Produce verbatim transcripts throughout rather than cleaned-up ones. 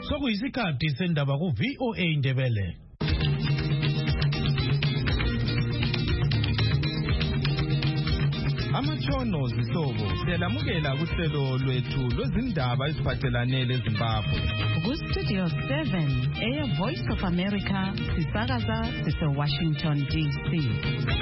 Sokuyisikhathi sendaba ku V O A Indebele. Amatshono zihlobo siyalamukela kuhlelo lwethu lwezindaba eziphathelane leZimbabwe. Ku Studio seven, Air Voice of America, sisakaza sise Washington D C.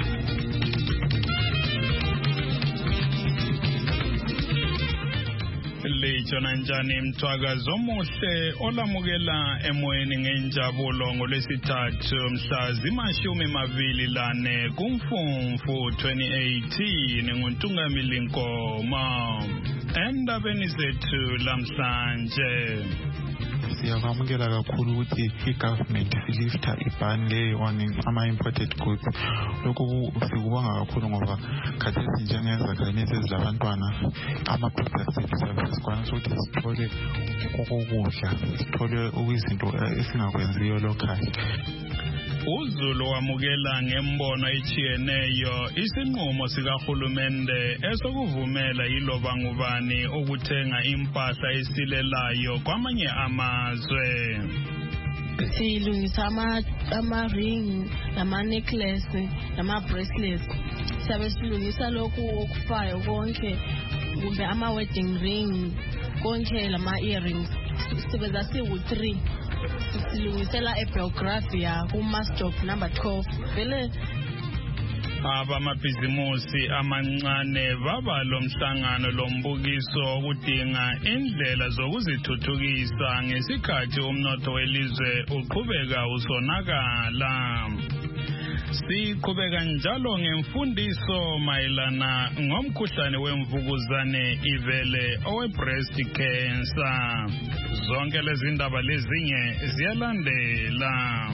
Lejona njani mthwakazo omuhle olamukela emoyeni ngenjabulo ngolwesithathu mhla zimashumi amabili lane kuMfumfu twenty eighteen nguNtungamili Nkoma. Endabeni zethu lamhlanje siyavamukela kakhulu ukuthi i-government silifta ibhan le on ama-imported goods. Lokhu sikubonga kakhulu ngoba khathesi njengezakhamizi ezilabantwana ama-products ethu siyabe sikwanisa ukuthi sithole okokudla, sithole okuyizinto esingakwenziyo local. uZulu wamukela ngembono etshiyeneyo isinqumo sikahulumende esokuvumela yiloba ngubani ukuthenga impahla esilelayo kwamanye amazwe. Silungisa ama ama ring, ama necklace, nama bracelets. Sabe silungisa lokhu okufayo konke kumbe ama wedding ring, konke lama earrings. Sibenza siwu three. Silungisela ebiography ya kuMastock number twelve. Vele abamabhizimusi amancane baba lomhlangano lombukiso ukudinga indlela zokuzithuthukisa ngesikhathi umnotho welizwe uqhubeka usonakala. Siqhubeka njalo ngemfundiso mayelana ngomkhuhlane wemvukuzane ivele owe breast cancer. Zonke lezi ndaba lezinye ziyalandela.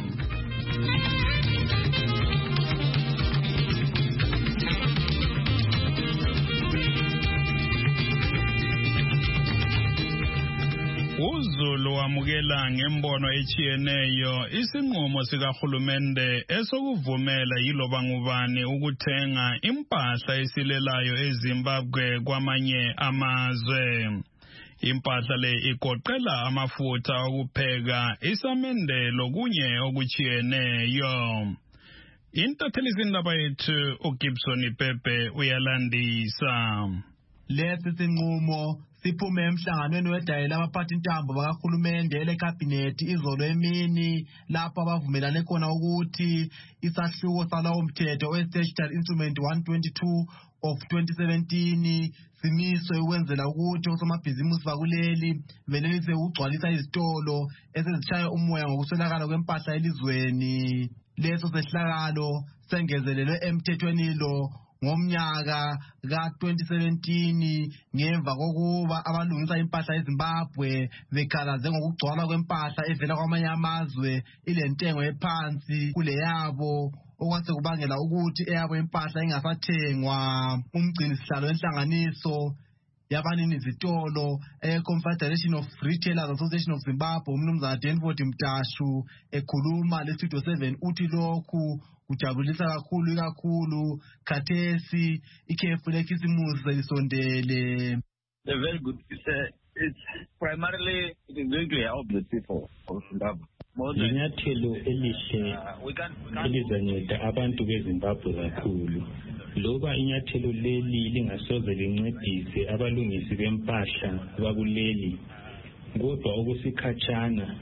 uZulu wamukela ngembono etshiyeneyo isinqumo sikahulumende esokuvumela yiloba ngubani ukuthenga impahla esilelayo eZimbabwe kwamanye amazwe. Impahla le igoqela amafutha okupheka, isamende lokunye okuchiyeneyo. Intatheli zindaba yethu uGibson Pepe uyalandisa. Lesi sinqumo siphume emhlanganweni wedayela abaphathi intambo bakahulumende ele cabinet izolo emini lapho abavumelane khona ukuthi isahluko salawo mthetho we-Statutory Instrument one twenty-two of twenty seventeen simiswe ukwenzela ukuthi osomabhizimusi bakuleli benelise ukugcwalisa izitolo esezishaya umoya ngokuswelakala kwempahla elizweni. Leso sehlakalo sengezelelwe emthethweni lo ngomnyaka ka twenty seventeen ngemva kokuba abalungisa impahla eZimbabwe bekhalaze ngokugcwala kwempahla evela kwamanye amazwe ilentengo ephansi kule yabo okwase kubangela ukuthi eyabo impahla ingasathengwa. Umgcini sihlalo wenhlanganiso yabanini izitolo e-Confederation of Retailers Association of Zimbabwe umnumzana Denford Mtashu ekhuluma le Studio seven uthi lokhu kujabulisa kakhulu kakhulu khathesi ikhefu lekhisimusi selisondele. A very good. It's, a, it's primarily it is going to help the people of Zimbabwe. Linyathelo elihle elizanceda abantu beZimbabwe kakhulu. Loba inyathelo leli lingasoze lincedise abalungisi bempahla bakuleli, kodwa okusikhatshana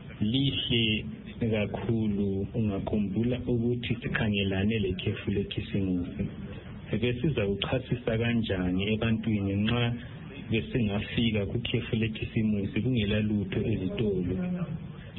lihle kakhulu. Ungakhumbula ukuthi sikhangelane lekhefu lekhisimusi. Besiza ukuchasisa kanjani ebantwini nxa besingafika kukhefu lekhisimusi kungela lutho ezitolo.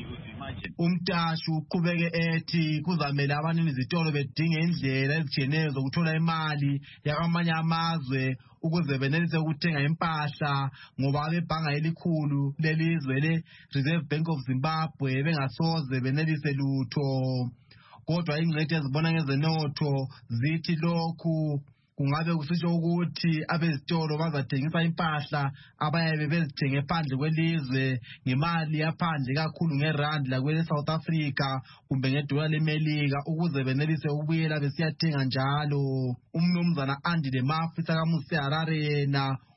Umtashu uqhubeke ethi kuzamele abanini izitolo bedinge indlela ezitshiyeneyo zokuthola imali yakwamanye amazwe ukuze benelise ukuthenga impahla ngoba abebhanga elikhulu lelizwe le Reserve Bank of Zimbabwe bengasoze benelise lutho. Kodwa ingcwethi ezibona ngezenotho zithi lokhu kungabe kusitsho ukuthi abezitolo bazathengisa impahla abayabe bezithenge phandle kwelizwe ngemali yaphandle kakhulu ngerand la kwele South Africa kumbe ngedola leMelika ukuze benelise ukubuyela besiyathenga njalo. Umnumzana Andy Lemafu sakamusi Harare yena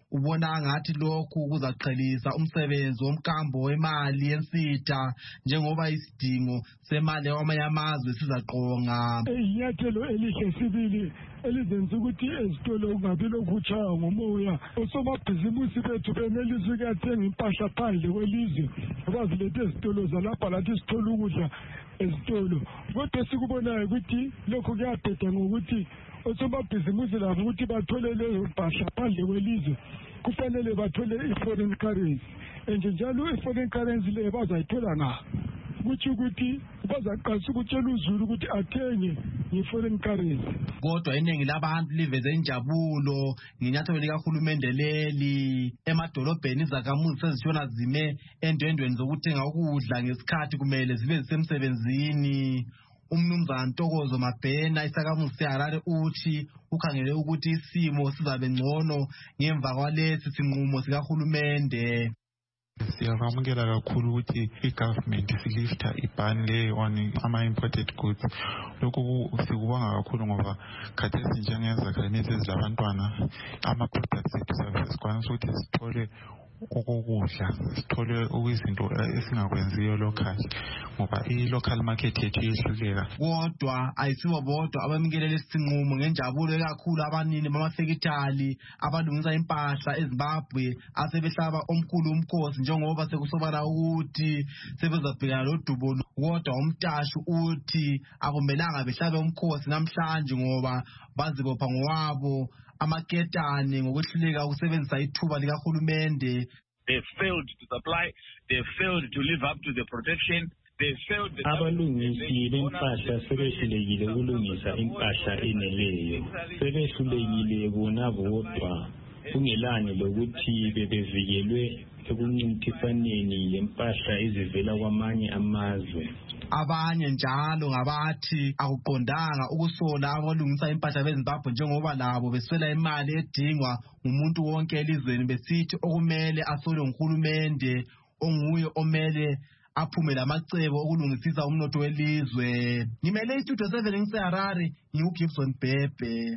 ubona ngathi lokhu kuzaqhelisa umsebenzi womkambo wemali yensitha njengoba isidingo semali yamanye amazwe sizaqonga. Inyathelo elihle sibili elizenza ukuthi ezitolo kungabi lokuchaya ngomoya. Osomabhizimusi bethu benelisa ukuyathenga impahla phandle kwelizwe abazilethe ezitolo zalapha lathi sithola ukudla ezitolo. Kodwa sikubonayo ukuthi lokhu kuyabheda ngokuthi osomabhizimusi labo ukuthi bathole leyo mpahla phandle kwelizwe kufanele bathole i-foreign currency, njalo i-foreign currency leyo bazayithola ngapha. Kuthi ukuthi bazaqalisa ukutshela uzulu ukuthi athenge nge-foreign currency. Kodwa iningi labantu liveze injabulo ngenyathelo likahulumende leli. Emadolobheni izakhamuzi sezishona zime endwendweni zokuthenga ukudla ngesikhathi kumele zibe zisemsebenzini. Umnumzana Ntokozo Mabhena isakhamuzi seHarare uthi ukhangele ukuthi isimo sizabe ngcono ngemva kwalesi sinqumo sikahulumende. Siyamukela kakhulu ukuthi i-government silifta iban le on ama-imported goods. Lokhu sikubonga kakhulu ngoba khathesi njengezakhamizi ezilabantwana ama-products ethu services kwanisa ukuthi sithole ukudla, sithole okuyizinto esingakwenziyo local ngoba i-local market yethu iyehluleka. Kodwa ayisibo bodwa abamukele lesi sinqumo ngenjabulo kakhulu abanini bamafekithali abalungisa impahla eZimbabwe asebehlaba omkhulu umkhosi njengoba sekusobala ukuthi sebezabhekana lodubo. Kodwa umtashi uthi akumelanga behlabe umkhosi namhlanje ngoba bazibopha ngowabo amaketane ngokwehluleka ukusebenzisa ithuba likahulumende. They failed to supply, they failed to live up to the protection. Abalungisi bempahla sebehlulekile ukulungisa impahla eneleyo, sebehlulekile bona bodwa kungelani lokuthi bebevikelwe ekuncintisaneni lempahla ezivela kwamanye amazwe. Abanye njalo ngabathi akuqondanga ukusola abalungisa impahla beZimbabwe njengoba labo beswela imali edingwa umuntu wonke elizweni, besithi okumele asole nguhulumende onguye omele aphume lamacebo okulungisisa umnotho welizwe. Ngimele istudio seven ngiseHarare, ngiuGibson Bhebhe.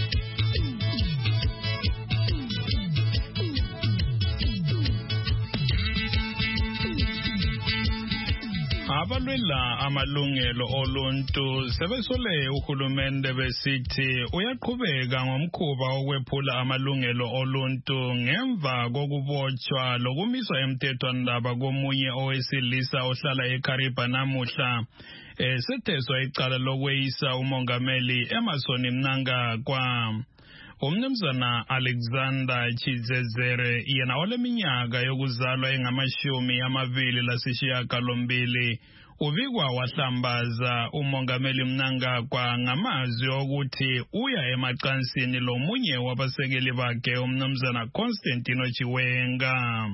Abalwela amalungelo oluntu sebesole uhulumende besithi uyaqhubeka ngomkhuba okwephula amalungelo oluntu ngemva kokubotshwa lokumiswa emthethwandaba komunye owesilisa ohlala eKariba namuhla esetheswa icala lokweyisa umongameli Emmerson Mnangagwa. Umnumzana Alexander Chizezere yena oleminyaka yokuzalwa engamashumi amabili lasishiyagalombili ubikwa wahlambaza umongameli Mnangagwa ngamazwi okuthi uya emacansini lomunye wabasekeli bakhe umnumzana Constantino Chiwenga.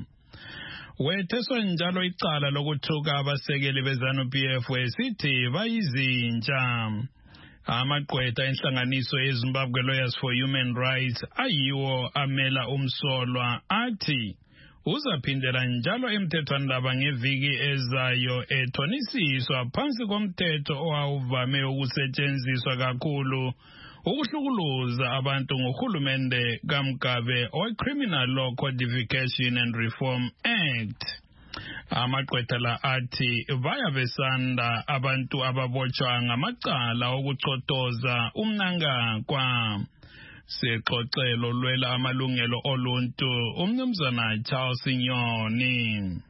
Wetheswa njalo icala lokuthuka abasekeli beZANU P F esithi bayizintsha. Amaqwetha enhlanganiso yeZimbabwe Lawyers for Human Rights ayiwo amela umsolwa athi uzaphindela njalo emthethwandaba ngeviki ezayo ethonisiswa phansi komthetho owawuvame ukusetshenziswa kakhulu ukuhlukuluza abantu ngohulumende kaMgabe owe-Criminal Law Codification and Reform Act. Amaqwetha la athi baya besanda abantu ababotshwa ngamacala okucotoza uMnangagwa. Sexoxelo lwela amalungelo oluntu umnumzana Charles Nyoni.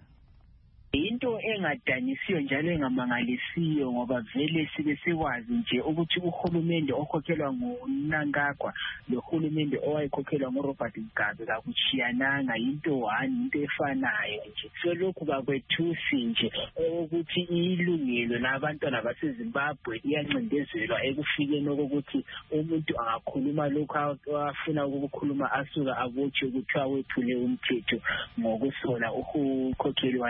Into engadanisiyo njalo engamangalisiyo ngoba vele sibe sikwazi nje ukuthi uhulumende okhokhelwa nguMnangagwa lohulumende owayikhokhelwa nguRobert Mugabe kakuchiyananga, into one into efanayo nje. So lokhu bakwethusi nje ukuthi ilungelo labantwana baseZimbabwe iyancindezelwa ekufikeni ukuthi umuntu angakhuluma lokho afuna ukukhuluma asuka abotshwe ukuthi awephule umthetho ngokusola ukukhokheli walapha eZimbabwe.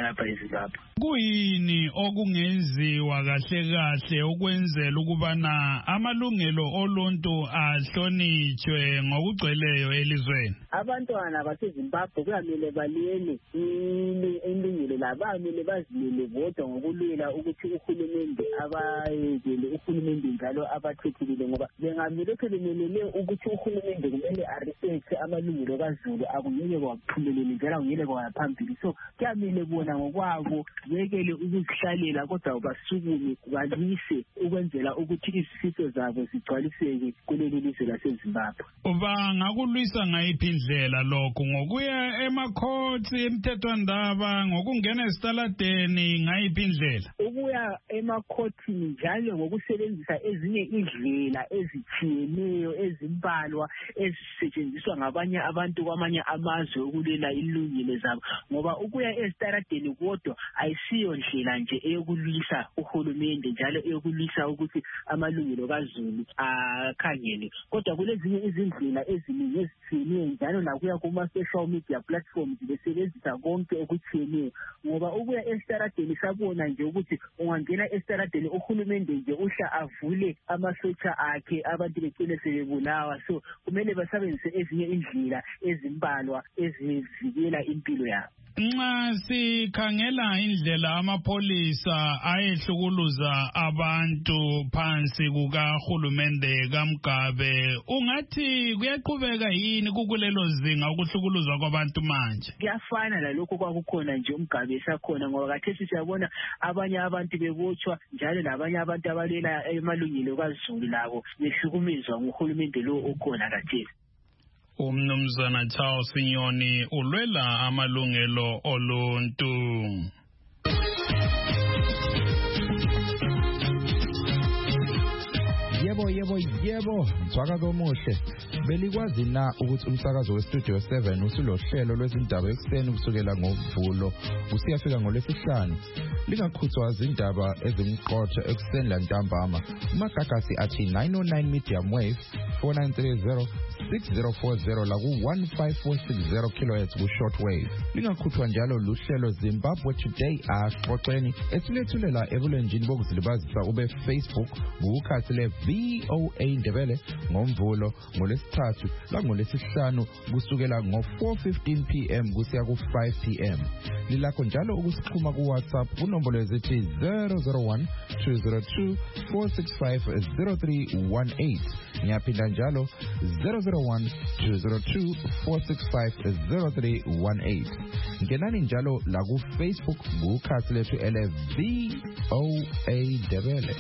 eZimbabwe. Kuyini okungenziwa kahle kahle ukwenzela ukubana amalungelo oluntu ahlonitshwe ngokugcweleyo elizweni? Abantwana baseZimbabwe kuyamele balele ilungelo labo, bamele bazimele bodwa ngokulwela ukuthi uhulumende abayekele uhulumende njalo abathethekile, ngoba bengamele bemelele ukuthi uhulumende kumele arespect amalungelo kaZulu, akungeke kwaphumelele njalo akungeke kwaphambili. So kuyamele bona ngokwabo bekele ukuzihlalela kodwa basukume balise ukwenzela ukuthi izifiso zabo zigcwaliseke kuleli lizwe laseZimbabwe. Bangakulwisa ngayiphi indlela lokho? Ngokuya emakhoti emthethwandaba, ngokungena esitaladeni, ngayiphi indlela? Ukuya emakhotini njalo ngokusebenzisa ezinye indlela ezitshiyeneyo ezimbalwa ezisetshenziswa ngabanye abantu kwamanye amazwe ukulwela ilungelo zabo, ngoba ukuya esitaladeni kodwa ayisiyo ndlela nje eyokulwisa uhulumende njalo eyokulwisa ukuthi amalungelo kaZulu akhangele, kodwa kulezinye izindlela eziningi ezitshiyeneyo njalo nakuya kuma-social media platforms besebenzisa konke okutshiyeneyo, ngoba ukuya esitaladeni sabona nje ukuthi ungangena esitaladeni uhulumende nje uhla avule amasotsha akhe abantu becine sebebulawa. So kumele basebenzise ezinye indlela ezimbalwa ezivikela impilo yabo. Nxa sikhangela indlela amapholisa ayehlukuluza abantu phansi kukahulumende kaMgabe, ungathi kuyaqhubeka yini kukulelo zinga ukuhlukuluzwa kwabantu manje? Kuyafana lalokho kwakukhona nje uMgabe esakhona, ngoba khathesi siyabona abanye abantu bebotshwa njalo labanye abantu abalela emalungelo kaZulu labo behlukumezwa nguhulumende lo okhona khathesi. Umnumzana Charles Sinyoni ulwela amalungelo oluntu. Yebo yebo yebo, msakazo omuhle. Belikwazi na ukuthi umsakazo weStudio seven usulohlelo lwezindaba ekseni kusukela ngoVulo kusiyafika ngoLwesihlanu? Lingakhuthwa izindaba ezimqotho ekseni lantambama. Magagasi athi nine oh nine medium wave four nine three zero six zero four zero la ku one five four six zero kilohertz ku shortwave. Lingakhuthwa njalo luhlelo Zimbabwe Today axoxeni ethulethulela ebulenjini bokuzilibazisa ube Facebook ngukhathi le V O A Ndebele ngoMvulo, ngoLesithathu langolesihlanu kusukela ngo four fifteen p m kusiya ku five p m Lilakho njalo ukusixhuma ku WhatsApp kunombolo ezithi zero zero one two zero two four six five zero three one eight. Ngiyaphinda njalo zero zero one two zero two four six five zero three one eight. Ngenani njalo la ku Facebook ngukhathi lethu ele V O A Ndebele.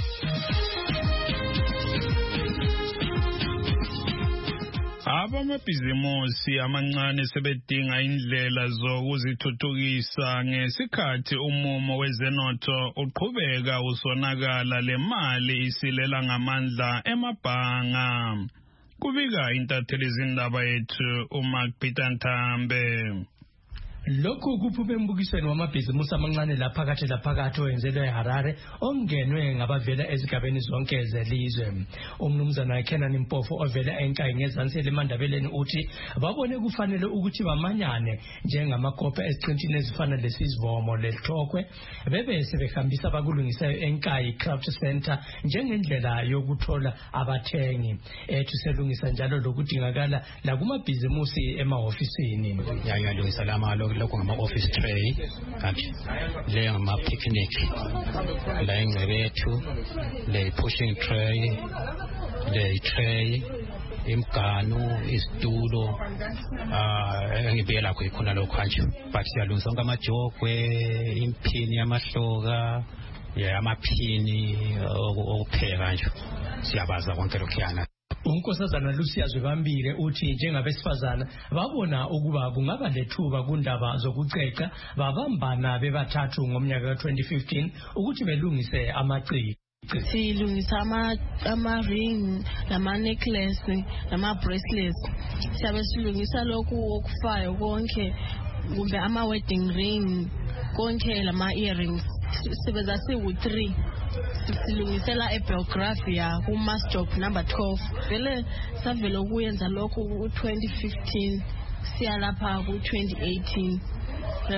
Abamabhizimusi amancane sebedinga indlela zokuzithuthukisa ngesikhathi umumo wezenotho uqhubeka usonakala, le mali isilela ngamandla emabhanga. Kubika intatheli izindaba yethu uMark Peter Ntambe. Lokhu kuphume embukisweni wamabhizimusi amancane laphakathi laphakathi owenzelwe eHarare ongenwe ngabavela ezigabeni zonke zelizwe. Umnumzana Kenan Mpofu ovela eNkayi ngezansi eMandabeleni uthi babone kufanele ukuthi bamanyane njengamakopa esiqintini ezifana lesizvomo lethokwe bebe sebehambisa abakulungisayo eNkayi Craft Center njengendlela yokuthola abathengi. Ethi selungisa njalo lokudingakala la kumabhizimusi emahofisini. Yayalungisa lamalo lokho ngama office tray kanti le ngama picnic la ingcebethu le pushing tray le tray imganu isitulo ah ngibiyela lakho ikhona lokho kanje but siyalungisa ngamajogwe imphini yamahloka yamaphini okupheka nje siyabaza konke lokho yana. Unkosazana Lucia Zwebambile uthi njengabesifazana babona ukuba kungaba lethuba kundaba zokuceca babambana bebathathu ngomnyaka ka twenty fifteen ukuthi belungise amaciko. Silungisa ama ama ring nama necklace nama bracelets. Siyabe silungisa lokhu okufayo konke kumbe ama wedding ring konke lama earrings. Sibeza siwu three. Silungisela eBelgravia ku Mastop number twelve. Vele savela ukuyenza lokho ku twenty fifteen siya lapha ku twenty eighteen. La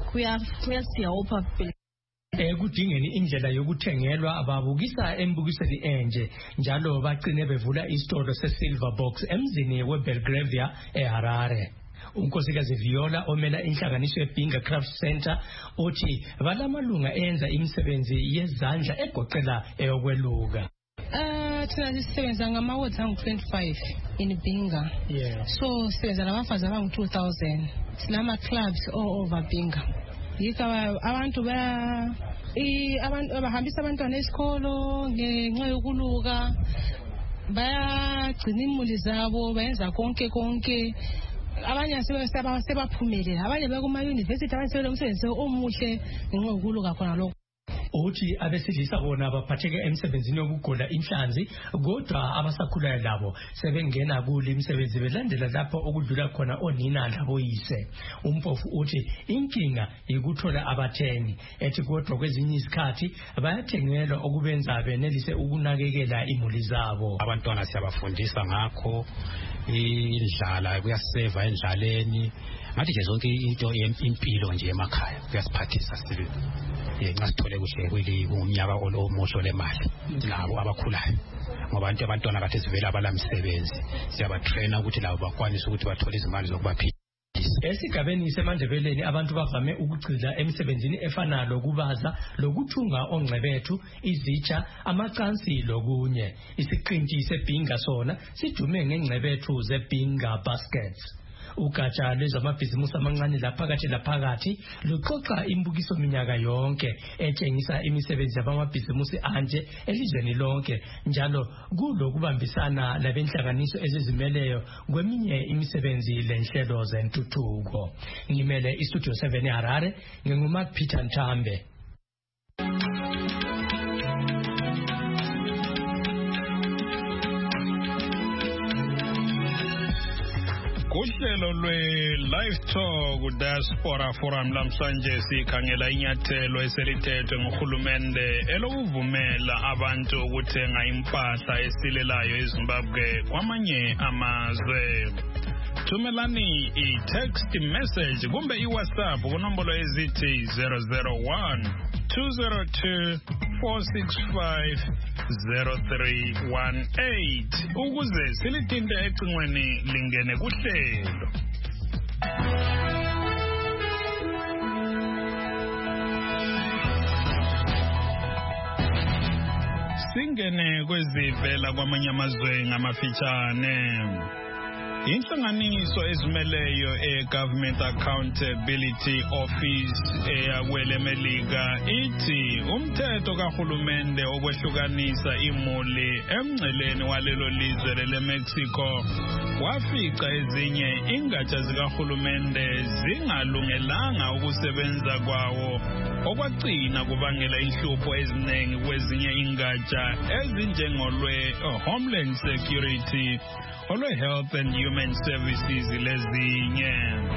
kuyasiyawupha phela ekudingeni indlela yokuthengelwa ababukisa embukisweni enje njalo bagcine bevula isitolo seSilver Box emzini weBelgravia eHarare. Unkosikazi Viola omela inhlanganiso yeBinga Craft Center uthi balamalunga enza imisebenzi yezandla egoqela eyokweluka. Uh, thina sisebenza ngama-wards angu-twenty-five in Binga. Yeah. So sisebenza nabafazi abangu-two thousand. Sinama-clubs all over Binga. Yikho abantu ba abantu abahambisa abantwana esikolo ngenxa yokuluka bayagcina imuli zabo bayenza konke konke abanye sebaphumelele abanye bekuma-university abanye sebele umsebenzi omuhle ngenxa yokuluka khona lokho. Uthi abesilisa bona baphatheke emsebenzini yokugola inhlanzi kodwa abasakhulayo labo sebengena kule imisebenzi belandela lapho okudlula khona onina laboyise. Umpofu uthi inkinga ikuthola abathengi ethi kodwa kwezinye isikhathi bayathengelwa okubenza benelise ukunakekela imuli zabo. Abantwana siyabafundisa ngakho indlala kuyaseva endlaleni ngathi nje zonke into impilo nje emakhaya kuyasiphathisa sibe nxa sithole kuhle kweli umnyaka olomusho lemali labo abakhulayo ngoba abantu abantwana kade sivela abalamisebenzi siyabatraina ukuthi labo bakwanise ukuthi bathole izimali zokubaphila. Esigabeni seMandebeleni abantu bavame ukugcila emsebenzini efana lokubaza lokuthunga ongcebethu izitsha amacansi lokunye. Isiqinti seBinga sona sidume ngengcebethu zeBinga baskets. Ugatsha lwezamabhizimusi amancane laphakathi laphakathi luxoxa imbukiso minyaka yonke etshengisa imisebenzi yabamabhizimusi anje elizweni lonke njalo kulokubambisana labenhlanganiso ezizimeleyo kweminye imisebenzi lenhlelo zentuthuko. Ngimele iStudio seven eHarare nginguMark Peter Nthambe. Uhlelo lwe-Live Talk Diaspora Forum lamhlanje sikhangela inyathelo eselithethwe nguhulumende elokuvumela abantu ukuthenga impahla esilelayo eZimbabwe kwamanye amazwe. Thumelani i-text message kumbe i-WhatsApp kunombolo ezithi zero zero one two zero two four six five zero three one eight ukuze silithinte ecingweni lingene kuhlelo. Singene kwezivela kwamanye amazwe ngamafitshane. Inhlanganiso ezimeleyo e-Government Accountability Office eyakwele Melika ithi umthetho kahulumende okwehlukanisa imuli emngceleni walelo lizwe leMexico wafica ezinye ingatsha zikahulumende zingalungelanga ukusebenza kwawo okwagcina kubangela inhlupho eziningi kwezinye ingatsha ezinjengolwe Homeland Security olwe Health and Human Services lezinye.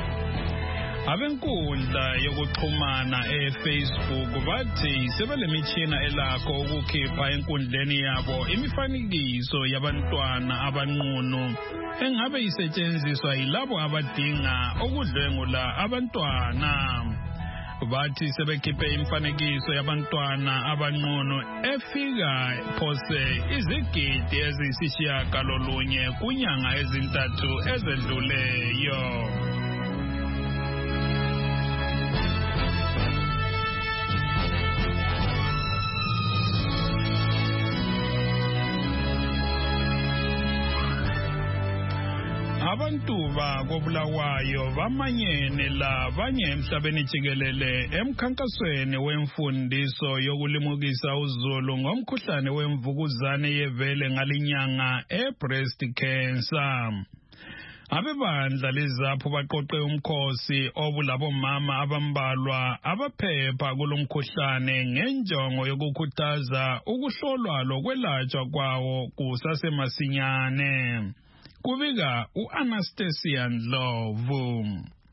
Abenkundla yokuxhumana eFacebook bathi sebelemitshina elakho ukukhipha enkundleni yabo imifanekiso yabantwana abanqunu engabe isetshenziswa yilabo abadinga ukudlwengula abantwana. Bathi sebekhiphe imifanekiso yabantwana abanqunu efika phose izigidi eziyisishiyagalolunye kunyanga ezintathu ezedluleyo. Abantu bakobulawayo bamanyene labanye emhlabeni jikelele emkhankasweni wemfundiso yokulimukisa uzulu ngomkhuhlane wemvukuzane yevele ngalinyanga e-breast cancer. Abebandla lezapho baqoqe umkhosi obulabo mama abambalwa abaphepha kulomkhuhlane ngenjongo yokukhuthaza ukuhlolwa lokwelatshwa kwawo kusasemasinyane. Kubika u-Anastasia Ndlovu.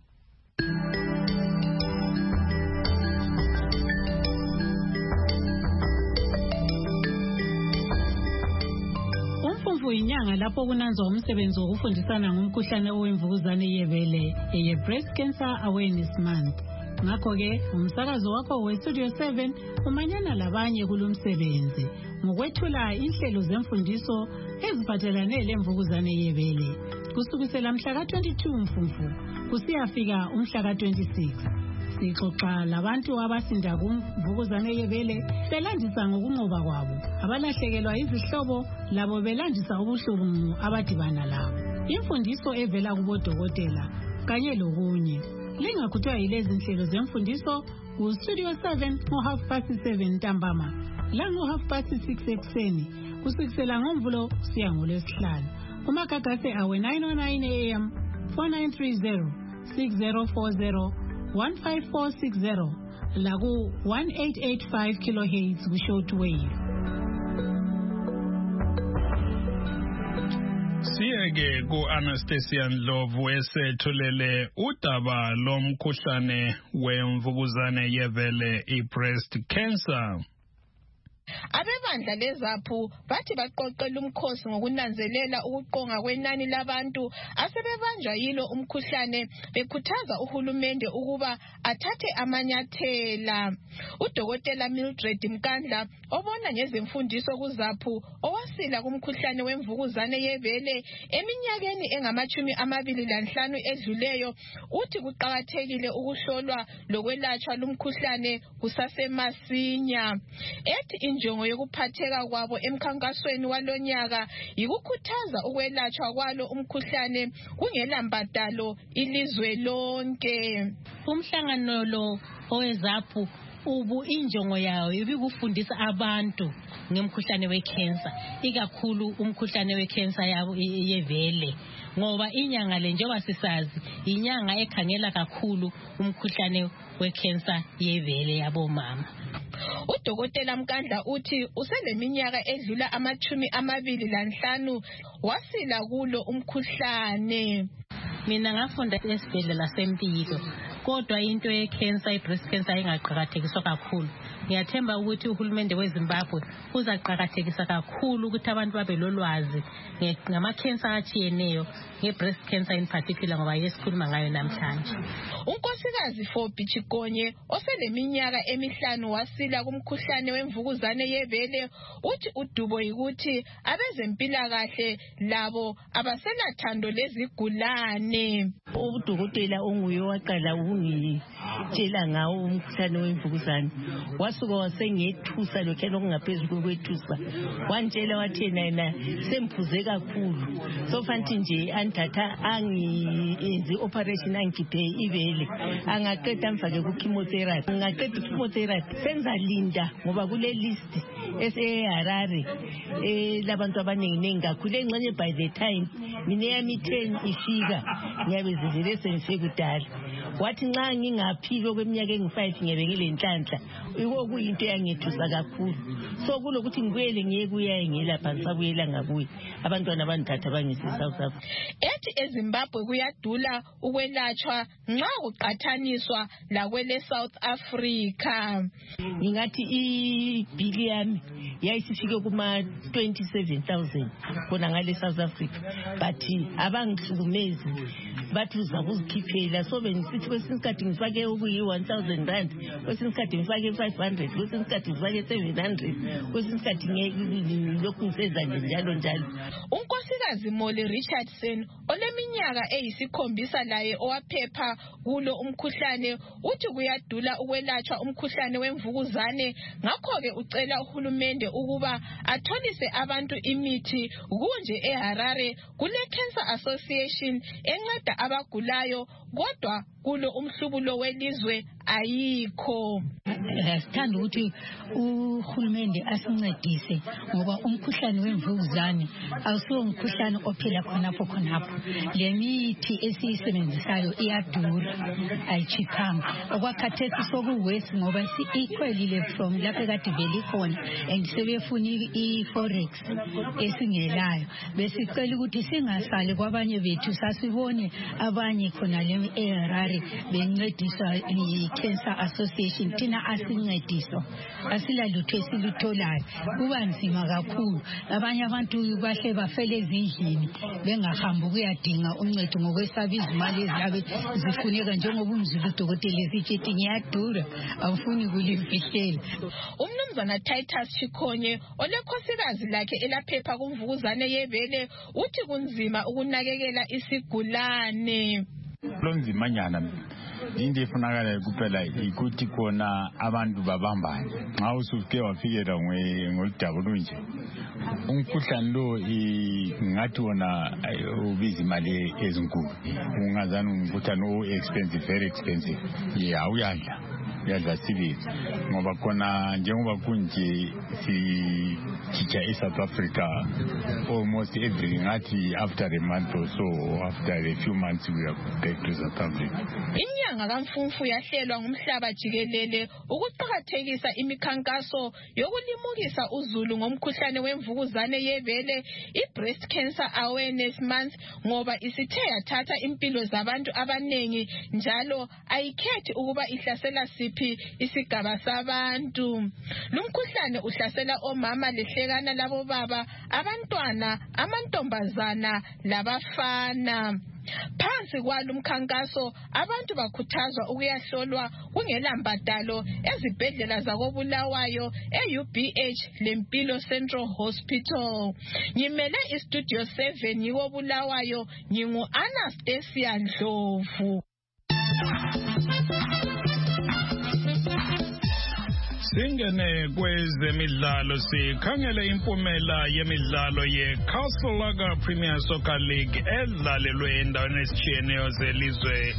Umfumfu inyanga lapho kunanzwa umsebenzi wokufundisana ngomkhuhlane wemvukuzane yebele eye Breast Cancer Awareness Month. Ngakho-ke umsakazo wakho we-Studio seven umanyana labanye kulomsebenzi ngokwethula inhlelo zemfundiso eziphathelane lemvukuzane yebele kusukisela mhla ka-twenty-two Mfumfu kusiyafika umhla ka-twenty-six. Sixoxa labantu abasinda kumvukuzane yebele belandisa ngokunqoba kwabo, abalahlekelwa izihlobo labo belandisa ubuhlungu abadibana labo. Imfundiso evela kubodokotela kanye lokunye. Lingakhuthwa yilezi nhlelo zemfundiso ku-Studio seven ngo half past seven ntambama lango half past six ekuseni kusukisela ngomvulo siya ngolwesihlanu. Umagagase awe nine oh nine A M four nine three zero six zero four zero one five four six zero laku one eight eight five kilohertz ku-shortwave. Siyeke ku-Anastasia Ndlovu esethulele udaba lomkhuhlane wemvukuzane yebele i-breast cancer. Abebandla lezaphu bathi baqoqela umkhosi ngokunanzelela ukuqonga kwenani labantu asebebanjwa yilo umkhuhlane, bekhuthaza uhulumende ukuba athathe amanyathela. Udokotela Mildred Mkandla obona ngezemfundiso kuzaphu owasila kumkhuhlane wemvukuzane yebele eminyakeni engamachumi amabili lanhlanu edluleyo uthi kuqakathekile ukuhlolwa lokwelatshwa lumkhuhlane kusasemasinya. Ethi injongo yokuphatheka kwabo emkhankasweni walonyaka yikukhuthaza ukwelatshwa kwalo umkhuhlane kungela mbadalo ilizwe lonke. Umhlangano lo owezaphu ubu injongo yawo ibikufundisa abantu ngemkhuhlane wecancer, ikakhulu umkhuhlane wecancer yabo yevele, ngoba inyanga le njengoba sisazi inyanga ekhangela kakhulu umkhuhlane wecancer yevele yabomama. Udokotela Mkandla uthi useleminyaka edlula amachumi amabili lanhlanu wasila kulo umkhuhlane. Mina ngafunda esibhedlela sempilo, kodwa into yecancer i-breast cancer ingaqhakathekiswa kakhulu. Ngiyathemba ukuthi uhulumende weZimbabwe uzaqhakathekisa kakhulu ukuthi abantu babe lolwazi ngama-cancer atshiyeneyo, nge-breast cancer in particular ngoba yesikhuluma ngayo namhlanje. Unkosikazi Fobi Chikonye oseleminyaka emihlanu wasila kumkhuhlane wemvukuzane yebele uthi udubo yikuthi abezempilakahle labo abaselathando lezigulane. Udokotela onguye waqala ukungitshela ngawo umkhuhlane wemvukuzane wasuka wasengethusa lokhela okungaphezulu kwethusa, wantshela wathi yena semphuze kakhulu sofanti nje anthatha angiyenze operation angikhiphe ibele angaqeda mfake ku chemotherapy. Ngaqeda chemotherapy senza linda ngoba kule list eseHarare eh labantu abaningi ningi kakhulu engxenye by the time mina yami ten ifika ngiyabe zivele senifike kudala. Wathi nxa ngingaphilo kweminyaka engu-five ngiyabe ngilenhlanhla, okuyinto yangethusa kakhulu. So kulokuthi ngibuyele ngiye kuyaye ngilapha ngisabuyela ngakuye abantwana bandithatha bangise South Africa. Ethi eZimbabwe kuyadula ukwelatshwa nxa kuqathaniswa lakwele South Africa. Ngingathi ibhili yami yayisifike kuma twenty-seven thousand khona ngale South Africa, but abangihlukumezi bathi uza kuzikhiphela. So benisithi kwesinye isikhathi ngifake okuyi one thousand rand, kwesinye isikhathi ngifake five hundred, kwesinye isikhathi ngifake seven hundred, kwesinye isikhathi lokhu ngisenza nje njalo njalo. Unkosikazi Molly Richardson oleminyaka eyisikhombisa laye owaphepha kulo umkhuhlane uthi kuyadula ukwelatshwa umkhuhlane wemvukuzane, ngakho-ke ucela uhulumende ukuba atholise abantu imithi kunje eHarare kule Cancer Association enceda abagulayo, kodwa kulo umhlubulo welizwe ayikho. Sithanda ukuthi uhulumende asincedise ngoba umkhuhlane wemvukuzane awusiwo umkhuhlane ophela khonapho khonapho. Le mithi esiyisebenzisayo iyadura, ayichiphanga. Okwakhathesi sokuwesi ngoba si-equalile from lapho ekade vele ikhona and sebefuna i-forex esingelayo. Besicela ukuthi singasali kwabanye bethu, sasibone abanye khona le eHarare bencedisa Cancer Association thina asincediso asilalutho esilitholayo kuba nzima kakhulu abanye abantu bahle bafele ezindlini bengahamba ukuyadinga uncedo ngokwesaba izimali eziyabe zifuneka njengoba umzulu udokotela esithi ngiyadura awufuni kulifihlela. Umnumzana Titus Chikonye olekhosikazi lakhe elaphepha kumvukuzane yebele uthi kunzima ukunakekela isigulane. Lonzimanyana into efunakala kuphela ikuthi khona abantu babambane nxa usuke wafikela ngoludaba olunje umkhuhlane lo ngathi wona ubiza imali ezinkulu ungazana umkhuhlane o expensive very expensive yeah uyadla uyadla sibili ngoba khona njengoba kunje si chicha e South Africa almost every ngathi after a month or so after a few months we are back to South Africa. Inyanga kaMfumfu yahlelwa ngumhlaba jikelele ukuqhakathekisa imikhankaso yokulimukisa uzulu ngomkhuhlane wemvukuzane yebele i-Breast Cancer Awareness Month ngoba isithe yathatha impilo zabantu abanengi njalo ayikhethi ukuba ihlasela siphi isigaba sabantu. Lumkhuhlane uhlasela omama lehlekana labo baba, abantwana, amantombazana labafana. Phansi kwalo mkhankaso abantu bakhuthazwa ukuyahlolwa kungela mbadalo ezibhedlela zakobulawayo e-U B H lempilo Central Hospital. Ngimele istudio seven yikobulawayo ngingu Anastasia Ndlovu. Singene kwezemidlalo sikhangele impumela yemidlalo ye-Castle Premier Soccer League edlalelwe endaweni ezitshiyeneyo zelizwe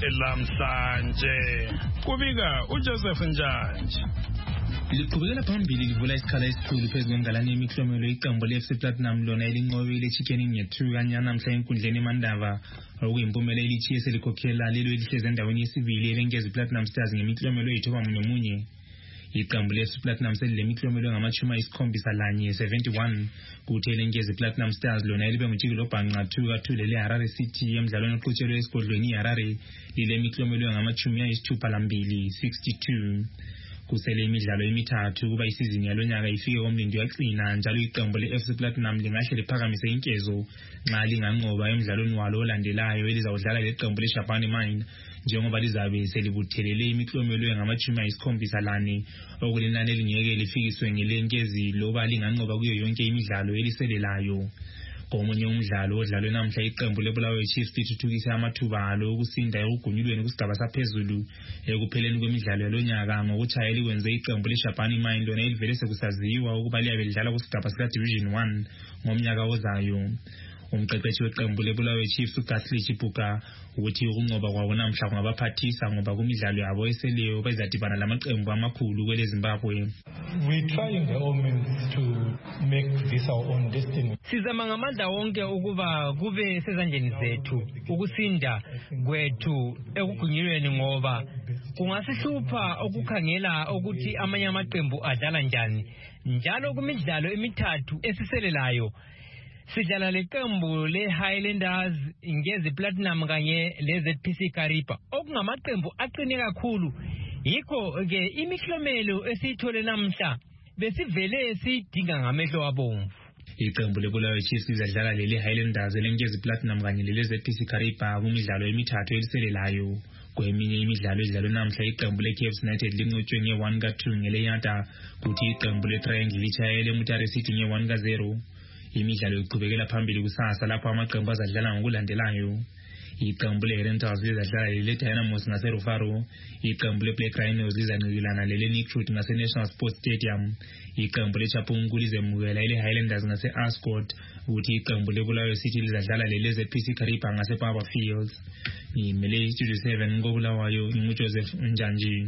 lamhlanje. Kubika uJoseph Njanje. Liqhubekela phambili livula isikhala esikhulu phezu kwengalane yemiklomelo iqembu le-F C Platinum lona elinqobile eChicken ngethu kanye namhla enkundleni eMandava okuyimpumela elithi eselikhokhela lelo elihleze endaweni yesibili elenkezi Platinum Stars ngemiklomelo eyithoba munye munye. Iqembu le-F C Platinum selilemiklomelo ngamachumi ayisikhombisa lanye seventy-one kuthi elenkezi Platinum Stars lona elibe ngujikelo bhanqa two kathule le-Harare City emdlalweni oqhutshelwe esigodlweni iHarare lilemiklomelo ngamachumi ayisithupha lambili sixty-two. Kusele imidlalo emithathu kuba isizini yalonyaka ifike komlindi yaqina njalo iqembu le-F C Platinum lingahle liphakamise inkezo nxa linganqoba emidlalweni walo olandelayo elizawudlala leqembu leShabane Mine njengoba lizabe selibuthelele imiklomelo ngamachumi ayisikhombisa lane okulinani elingeke lifikiswe ngelenkezi loba linganqoba kuyo yonke imidlalo eliselelayo. Komunye umdlalo odlalwe namhla iqembu leBulawayo Chiefs lithuthukise amathuba alo ukusinda ekugunyulweni kusigaba saphezulu ekupheleni kwemidlalo yalonyaka ngokuchaya likwenze iqembu leShabane Mine lona elivele sekusaziwa ukuba liyabe lidlala kusigaba sika Division one ngomnyaka ozayo. Umqeqeshi weqembu leBulawayo Chiefs uGathlie Chipuka uthi ukunqoba kwawo namhla kungabaphathisa ngoba kumidlalo yabo eseleyo bezadibana lamaqembu amakhulu kwele Zimbabwe. We trying the all means to make this our own destiny. Sizama ngamandla wonke ukuba kube sezandleni zethu ukusinda kwethu ekugunyulweni ngoba kungasihlupha ukukhangela ukuthi amanye amaqembu adlala njani njalo kumidlalo emithathu esiselelayo. Sidlala leqembu le-Highlanders, Ngezi Platinum kanye le-Z P C Karipa okungamaqembu aqine kakhulu. Yikho ke imiklomelo esiyithole namhla besivele sidinga ngamehlo abomvu. Iqembu leBulawayo Chiefs lidlala lele-Highlanders, leNgezi Platinum kanye lele-Z P C Karipa kumidlalo emithathu eliselelayo. Kweminye imidlalo edlalwe namhla iqembu le-Cape United linqotshwe nge-one ka two ngeleYata kuthi iqembu le-Triangle litshayele eMutare City nge-one ka zero. Imidlalo iqhubekela phambili kusasa lapho amaqembu azadlala ngokulandelayo. Iqembu le-Rentals lizadlala lele-Dynamos ngase-Rufaro. Iqembu le-Black Rhinos lizanqikilana lele-Nickroot ngase-National Sports Stadium. Iqembu le-Chapungu lizemukela ele-Highlanders ngase-Ascot kuthi iqembu leBulawayo City lizadlala lele-Z P C Karipa ngase-Barber Fields. Ngimele iStudio seven ngobulawayo nginguJoseph Njanje.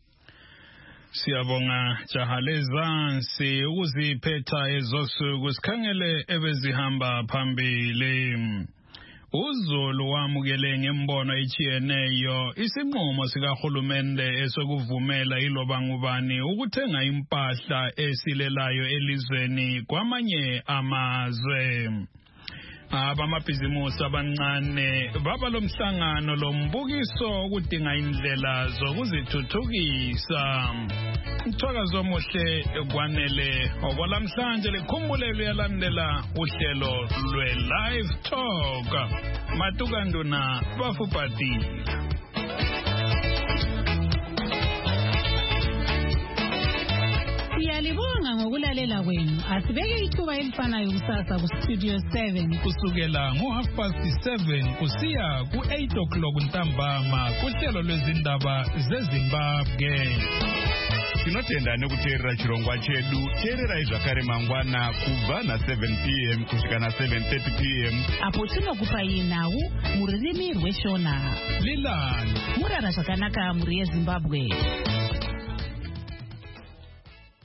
Siyabonga Jahalezansi ukuziphetha ezosuku sikhangele ebezihamba phambili. Uzulu wamukele ngembono etshiyeneyo isinqumo sikahulumende esokuvumela iloba ngubani ukuthenga impahla esilelayo elizweni kwamanye amazwe. abamabhizimusi abancane baba lomhlangano lombukiso ukudinga indlela zokuzithuthukisa. Mthwakazo omuhle kwanele okwalamhlanje likhumbulelo yalandela uhlelo lwe-Live Talk. Matukanduna bafupati. Siyalibonga ngokulalela kwenu. Asibeke ithuba elifanayo kusasa ku Studio seven. Kusukela ngo half past seven kusiya ku eight o'clock ntambama kuhlelo lwezindaba zeZimbabwe. Tinotenda nekuteerera chirongwa chedu. Teererai zvakare mangwana kubva na seven p m kusvika na seven thirty p m apo tinokupai nhau mururimi rweshona. Lilani murara zvakanaka muri yeZimbabwe.